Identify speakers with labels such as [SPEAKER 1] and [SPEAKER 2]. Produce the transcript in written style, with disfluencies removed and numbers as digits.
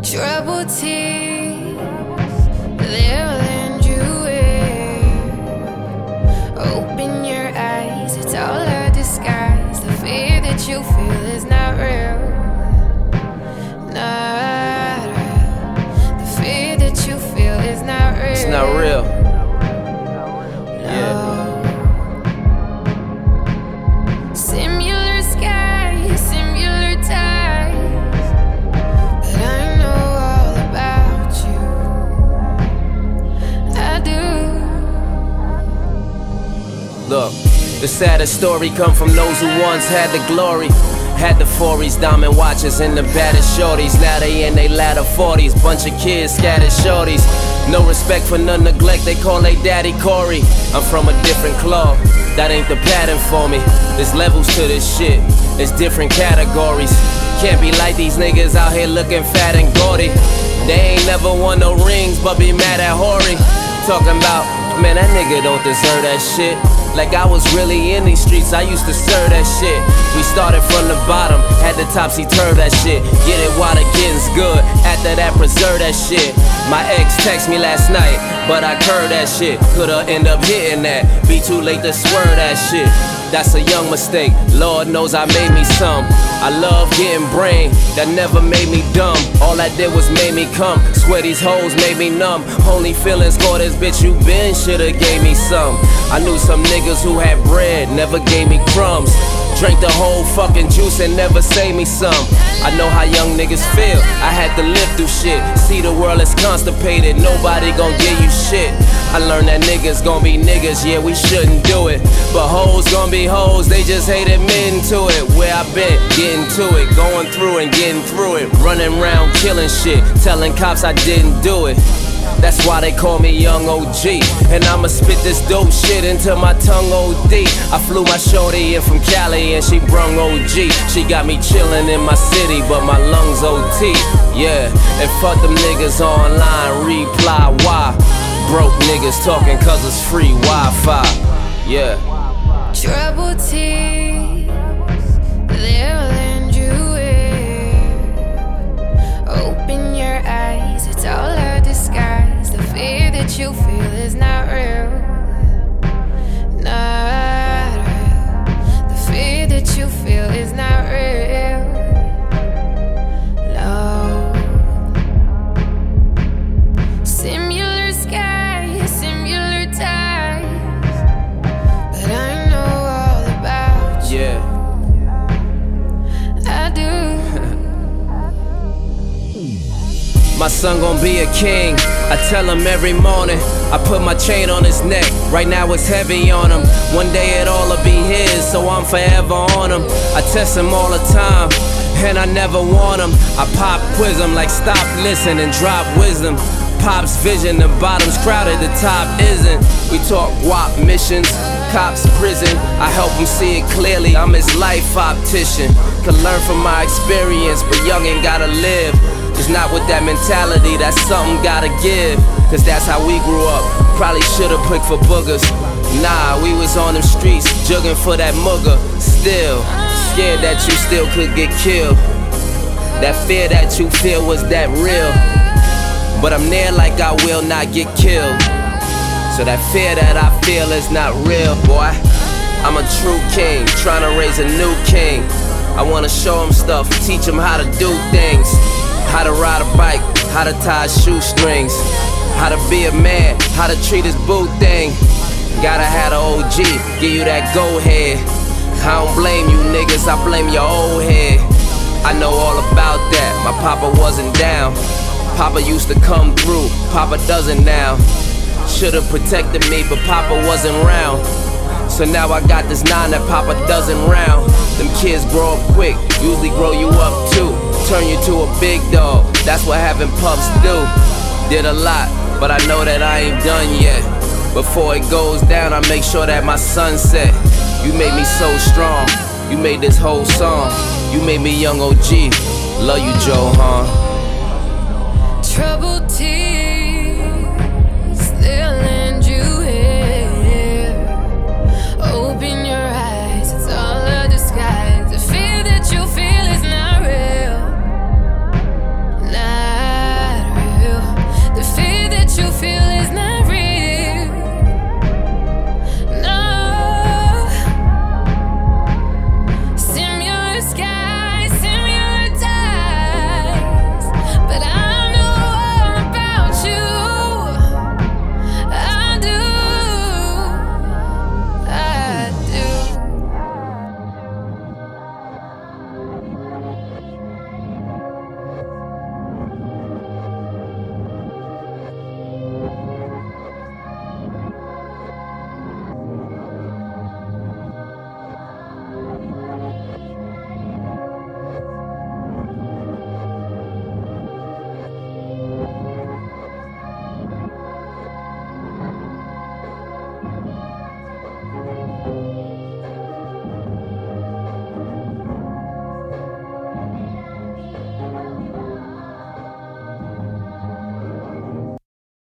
[SPEAKER 1] Troubled tears, they'll land you in. Open your eyes, it's all a disguise. The fear that you feel is not real, not real. The fear that you feel is not real.
[SPEAKER 2] It's not real.
[SPEAKER 1] No. Similar skies, similar ties, but I know all about you. I do.
[SPEAKER 2] Look, the saddest story come from those who once had the glory. Had the 40s, diamond watches, and the baddest shorties. Now they in they latter 40s, bunch of kids, scattered shorties. No respect for none neglect, they call they daddy Corey. I'm from a different cloth, that ain't the pattern for me. There's levels to this shit, there's different categories. Can't be like these niggas out here looking fat and gaudy. They ain't never won no rings, but be mad at Hori. Talking about, man, that nigga don't deserve that shit. Like I was really in these streets, I used to serve that shit. We started from the bottom, had the topsy-turv that shit. Get it while the getting's good, after that preserve that shit. My ex text me last night, but I curved that shit. Coulda end up hitting that, be too late to swerve that shit. That's a young mistake, Lord knows I made me some. I love getting brain, that never made me dumb. All I did was made me come, swear these hoes made me numb. Only feelings for this bitch you been, shoulda gave me some. I knew some niggas who had bread, never gave me crumbs. Drank the whole fucking juice and never saved me some. I know how young niggas feel, I had to live through shit. See the world is constipated, nobody gon' give you shit. I learned that niggas gon' be niggas, yeah we shouldn't do it. But hoes gon' be hoes, they just hate admitting to it. Where I been, getting to it, going through and getting through it. Running around killing shit, telling cops I didn't do it. That's why they call me Young OG. And I'ma spit this dope shit until my tongue OD. I flew my shorty in from Cali and she brung OG. She got me chillin' in my city, but my lungs OT. Yeah, and fuck them niggas online, reply why. Broke niggas talking cause it's free Wi-Fi. Yeah.
[SPEAKER 1] Troubled tears, they'll land you in. Open your eyes, it's all a disguise. The fear that you feel is not real, not real. The fear that you feel is not real, no. Similar skies, similar ties, but I know all about you.
[SPEAKER 2] Yeah.
[SPEAKER 1] I do.
[SPEAKER 2] My son gon' be a king, I tell him every morning. I put my chain on his neck, right now it's heavy on him. One day it all'll be his, so I'm forever on him. I test him all the time, and I never want him. I pop quiz him like stop, listen, and drop wisdom. Pop's vision, the bottom's crowded, the top isn't. We talk WAP missions, cops, prison. I help him see it clearly, I'm his life optician. Can learn from my experience, but young ain't gotta live. It's not with that mentality, that's something gotta give. Cause that's how we grew up, probably should've picked for boogers. Nah, we was on them streets, jugging for that mugger. Still, scared that you still could get killed. That fear that you feel, was that real? But I'm there like I will not get killed. So that fear that I feel is not real, boy. I'm a true king, trying to raise a new king. I wanna show him stuff, teach him how to do things. How to ride a bike, how to tie shoestrings, how to be a man, how to treat his boo thing. Gotta have the OG, give you that go head. I don't blame you niggas, I blame your old head. I know all about that, my papa wasn't down. Papa used to come through, Papa doesn't now. Should've protected me, but Papa wasn't round. So now I got this 9 that Papa doesn't round. Them kids grow up quick, usually grow you up too. Turn you to a big dog, that's what having pups do. Did a lot, but I know that I ain't done yet. Before it goes down, I make sure that my sunset. You made me so strong, you made this whole song. You made me Young OG, love you Joe, huh?